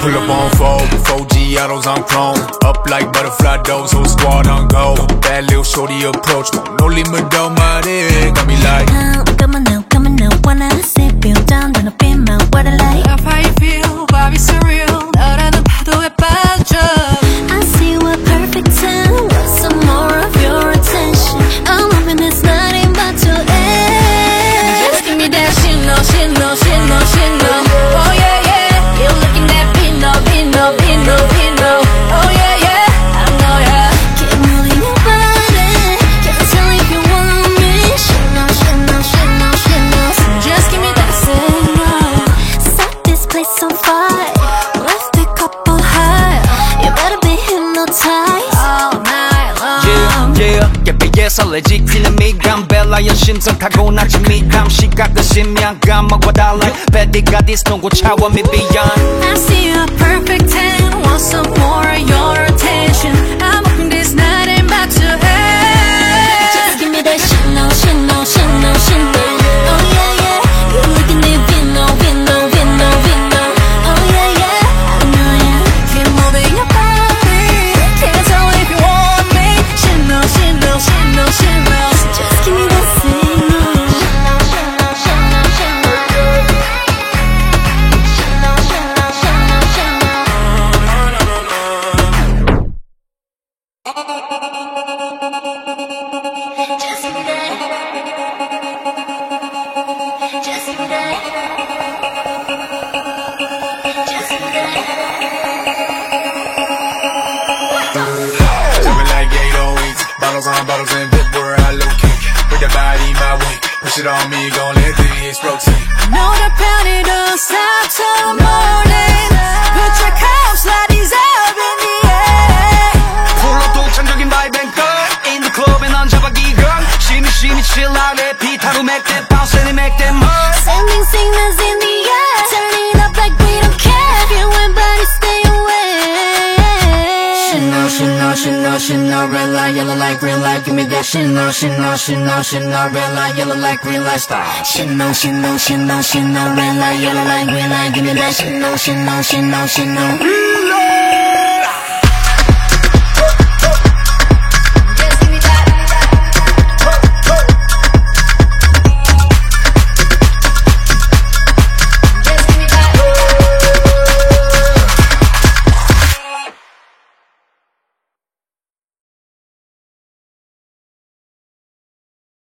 Pull up on 4G autos on chrome. Up like butterfly doors, whole squad on go. Bad little shorty approach, no limit on my head. Got me like come on now, wanna see feel down, then up in my water like Love how you feel, vibe is surreal. 너라는 파도에 빠져. I see what perfect time, want some more of your attention. I'm hoping this night ain't about to end. Just give me that 신호, 신호, 신호, 신호. Oh yeah, yeah. You're looking that Pino, Pino, Pino, Pino. Oh yeah, yeah. I know ya. Keep moving your body, can't tell if you want me. 신호, 신호, 신호, 신호. Just give me that signal. Set this place on fire, lift the couple high. You better be hypnotized All night long. 예배에 설레지 퀴는 미감 벨라연 심성 타고나지 미감 시각과 심양감 먹고 달라 베디가 디스노고 차원 미 beyond I see a perfect 10. Want some more of your attention. I'm hoping this night ain't about to end. Just give me that 신호, 신호, 신호, 신호. Oh yeah, yeah. You're looking at Vino, Vino, Vino, Vino. Oh yeah, yeah. I know ya. Keep moving your body. Can't tell if you want me. 신호, 신호, 신호, 신호. Just give me that signal. 신호, 신호, 신호, 신호. 신호, 신호, 신호, 신호. Just give me that. Just give me that. Just give me that. jumping like 808s. Bottles on bottles and VIP where I locate. Bring the body my way. Push it on me, gon' let the hits rotate. Know the party don't stop till the morning. Put your cups like these up in the air. 홀로 독창적인 vibe and cut in the club에 넌 잡아기건 심히 chill out 내 비타로 make them bounce and make them hurt Sending signals in the air, turn it up like we don't care. Feel when bodies stay away. 신호, 신호, 신호, 신호. Red light, yellow light, green light. Give me that 신호, 신호, 신호, 신호. Red light, yellow light, green light. Stop. 신호, 신호, 신호, 신호. Red light, yellow light, green light. Give me that 신호, 신호, 신호, 신호.